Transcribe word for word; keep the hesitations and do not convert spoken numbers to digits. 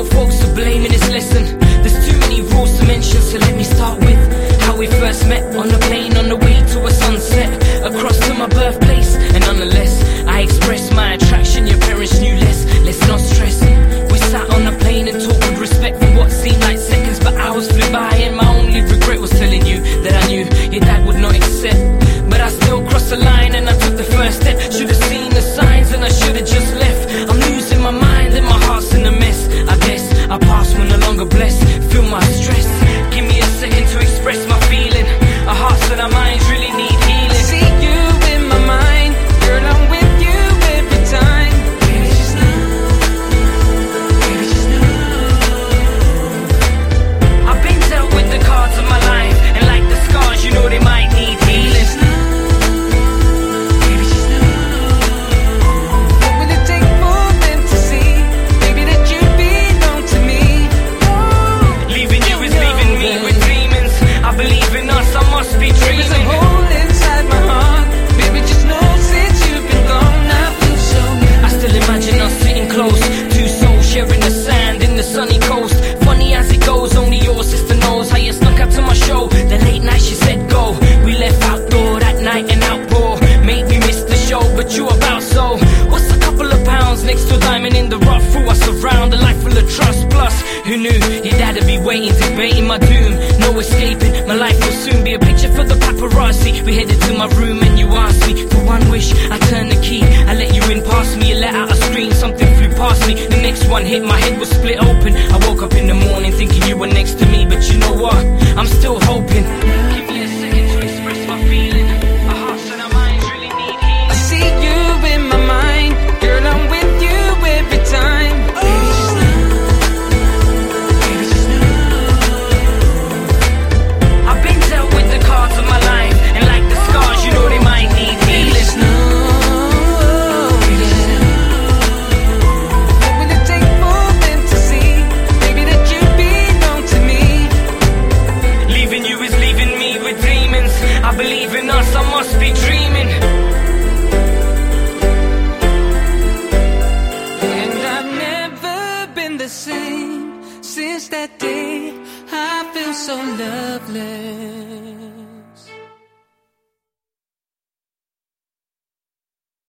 no folks to blame in this lesson. There's too many rules to mention, so let me start with how we first met. On a plane on the way to a sunset, across to my birthplace. And nonetheless, I expressed my attraction. Your parents knew less, let's not stress. We sat on the plane and talked with respect for what seemed like seconds, but hours flew by. And my only regret was telling you that I knew your dad would not accept. But I still crossed the line and I took the first step. Should've seen the signs and I should've just left. I'm losing my mind and my heart's in a mess. I guess our past will no longer bless. Feel my stress, give me a second to express my feeling. Our hearts and our minds really need healing. See you in my mind, girl, I'm with you every time. Baby, just know, baby, just know. I've been dealt with the cards of my life, and like the scars, you know they might need healing. Baby, just know. What will it take for them to see, baby, that you belong to me? Leaving you is leaving me with demons. I believe in us, I must be There's a dreaming. hole inside my heart, baby, just know since you've been gone, I feel so good. I still imagine us sitting close, two souls sharing the sand in the sunny coast. Funny as it goes, only your sister knows how you snuck out to my show. The late night she said go, we left outdoor that night and outpour. Made me miss the show, but you about so. What's a couple of pounds next to a diamond in the rough? Threw us around, a life full of trust. Plus, who knew your dad'd be waiting, debating my doom. No escaping, my life will soon be a picture for the paparazzi. We headed to my room and you asked me for one wish. I turned the key, I let you in past me. You let out a scream, something flew past me. The next one hit, my head was split open. I woke up in the morning thinking you were next to me, but you know what? I'm still hoping. Give me a second to express my feeling. Our hearts and our minds really need healing. I see you in my mind, girl, I'm with you every time. Baby, just know, baby, just know. I've been dealt with the cards of my life, and like the scars, you know they might need Baby, healing. just know, yeah. What will it take for them to see, baby, that you belong to me? Leaving you is leaving me with demons. I believe in us, I must be dreaming. And I've never been the same since that day. I feel so lovely.